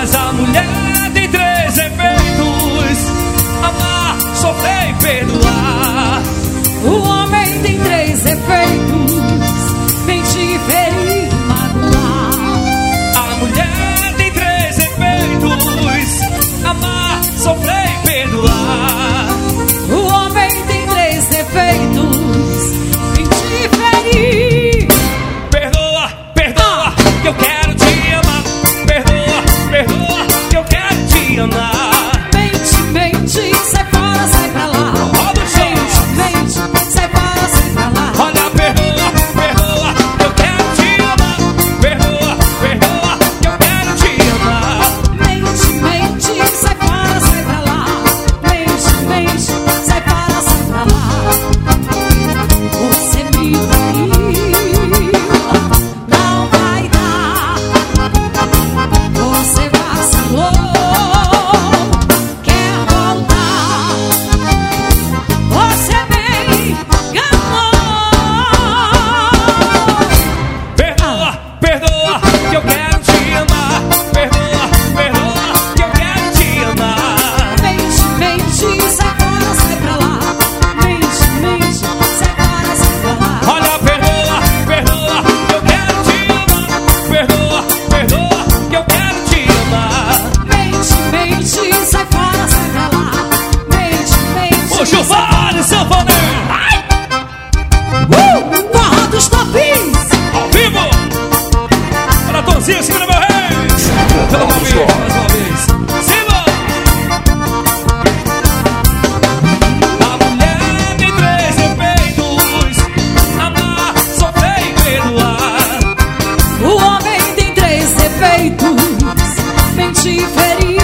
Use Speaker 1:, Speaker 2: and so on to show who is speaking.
Speaker 1: Mas a mulher tem 3 efeitos: amar, sofrer e perdoar.
Speaker 2: O homem tem 3 efeitos: mentir, ferir e magoar.
Speaker 1: A mulher tem 3 efeitos: amar, sofrer e perdoar.
Speaker 2: O homem tem 3 efeitos: mentir, ferir.
Speaker 1: Perdoa, perdoa, que eu quero te amar. Perdoa, perdoa, que eu quero te amar.
Speaker 2: Mente, mente, sai fora, sai pra lá.
Speaker 1: Roda o chão.
Speaker 2: Mente, mente, sai fora, sai pra lá.
Speaker 1: Olha, perdoa, perdoa, que eu quero te amar. Perdoa, perdoa, que eu quero te amar.
Speaker 2: Mente, mente, sai fora, sai pra lá. Mente, mente, sai fora, sai pra lá. Você me traiu, não vai dar. Você vacilou, quer voltar. Você me enganou.
Speaker 1: Perdoa, perdoa, que eu quero te amar. Perdoa, perdoa, que eu quero te amar.
Speaker 2: Mente, mente, sai fora, sai pra lá. Mente, mente, sai fora, sai pra lá.
Speaker 1: Olha, perdoa, perdoa, que eu quero te amar. Perdoa, perdoa, que eu quero te amar.
Speaker 2: Mente, mente, sai fora, sai pra lá. Mente, mente.
Speaker 1: O Giovanni Sanfoneiro,
Speaker 2: Forró dos Topins.
Speaker 1: ao vivo. Olha, Tonzinho, segura meu rei. Pelo amor de Deus, mais uma vez. Siga! A mulher tem 3 efeitos: amar, sofrer e perdoar.
Speaker 2: O homem tem 3 defeitos: mentir, ferir